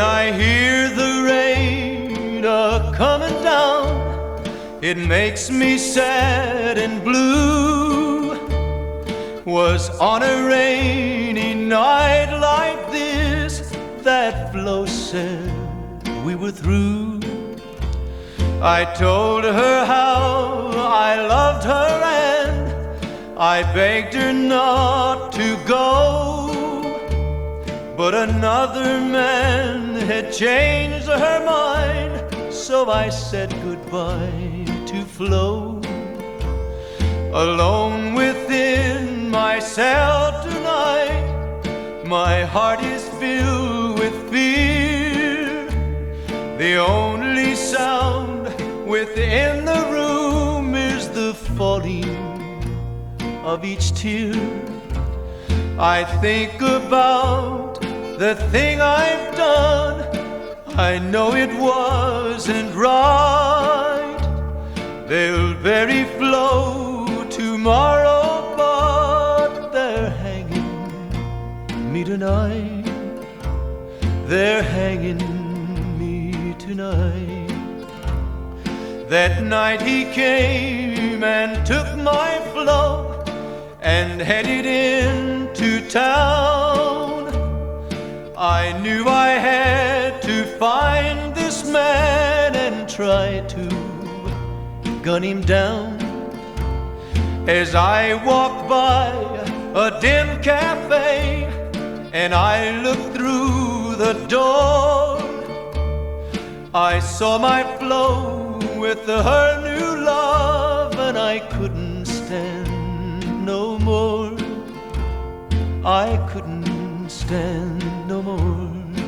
I hear the rain a-comin' down, it makes me sad and blue. Was on a rainy night like this that Flo said we were through. I told her how I loved her and I begged her not to go, but another man had changed her mind, so I said goodbye to Flo. Alone within myself tonight, my heart is filled with fear. The only sound within the room is the falling of each tear. I think about the thing I've done. I know it wasn't right. They'll bury Flo tomorrow, but they're hanging me tonight. They're hanging me tonight. That night he came and took my Flo and headed into town. I knew I had to find this man and try to gun him down. As I walked by a dim cafe and I looked through the door, I saw my Flo with her new love, and I couldn't stand no more. I couldn't stand no more.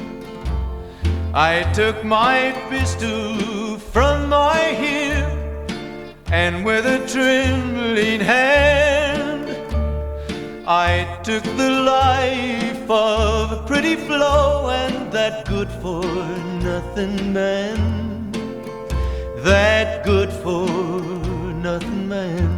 I took my pistol from my hip and with a trembling hand I took the life of pretty Flo and that good-for-nothing man. That good-for-nothing man.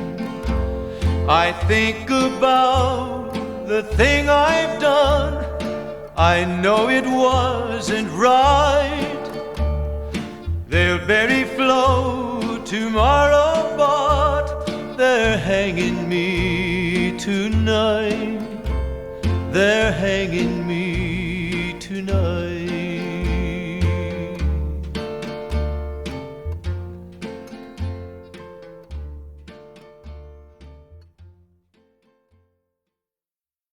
I think about the thing I've done. I know it wasn't right. They'll bury Flo tomorrow, but they're hanging me tonight. They're hanging me